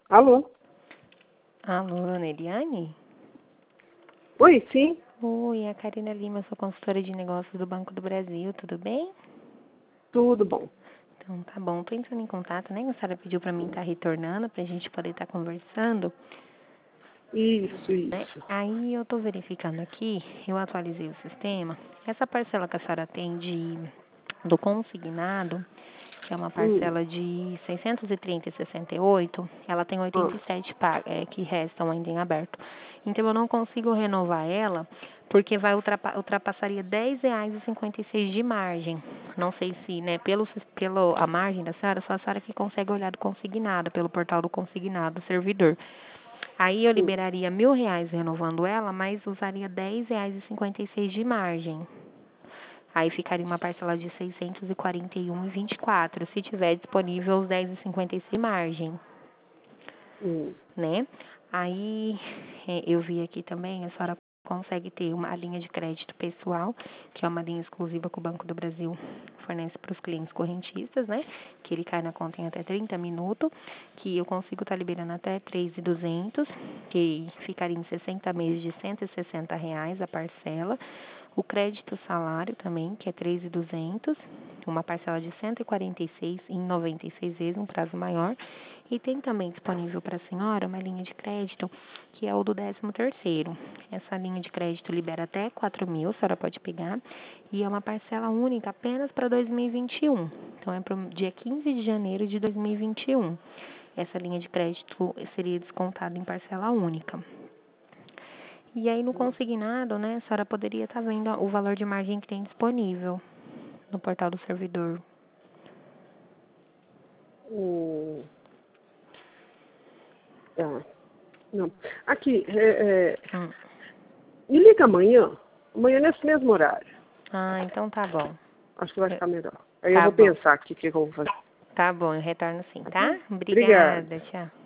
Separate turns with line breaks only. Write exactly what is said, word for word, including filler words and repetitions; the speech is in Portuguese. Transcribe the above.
Alô?
Alô, dona Eliane?
Oi, sim.
Oi, é a Karina Lima, sou consultora de negócios do Banco do Brasil, tudo bem?
Tudo bom.
Então tá bom, tô entrando em contato, né? A senhora pediu pra mim estar retornando, pra gente poder estar conversando,
Isso,
né?
isso.
Aí eu tô verificando aqui, eu atualizei o sistema, essa parcela que a senhora tem de, do consignado, que é uma
Hum.
parcela de seiscentos e trinta vírgula sessenta e oito, ela tem
Ah,
oitenta e sete pa- é, que restam ainda em aberto. Então eu não consigo renovar ela porque vai ultrapa, ultrapassaria dez reais e cinquenta e seis de margem. Não sei se, né, pelo, sis- pelo a margem da senhora, só a senhora que consegue olhar do consignado, pelo portal do consignado do servidor. Aí eu
hum,
liberaria mil reais renovando ela, mas usaria dez reais e cinquenta e seis de margem. Aí ficaria uma parcela de seiscentos e quarenta e um e vinte e quatro, se tiver disponível os dez e cinquenta e seis margem,
hum.
né? Aí é, eu vi aqui também, a senhora consegue ter uma linha de crédito pessoal, que é uma linha exclusiva que o Banco do Brasil fornece para os clientes correntistas, né? Que ele cai na conta em até trinta minutos, que eu consigo estar liberando até três mil e duzentos, que ficaria em sessenta meses de cento e sessenta reais a parcela. O crédito salário também, que é três mil e duzentos, uma parcela de cento e quarenta e seis em noventa e seis vezes, um prazo maior. E tem também disponível para a senhora uma linha de crédito, que é o do décimo terceiro. Essa linha de crédito libera até quatro mil, a senhora pode pegar, e é uma parcela única apenas para dois mil e vinte e um. Então, é para o dia quinze de janeiro de dois mil e vinte e um. Essa linha de crédito seria descontada em parcela única. E aí, no consignado, né, a senhora poderia estar vendo o valor de margem que tem disponível no portal do servidor.
Hum. Tá. Não. Aqui, é, é,
Hum.
me liga amanhã. Amanhã nesse mesmo horário.
Ah, então tá bom.
Acho que vai
Eu-
ficar melhor. Aí eu
Tá
vou
bom.
pensar aqui o que, que eu vou fazer.
Tá bom, eu retorno sim,
Tá
tá?
bom? Obrigada.
Obrigada, tchau.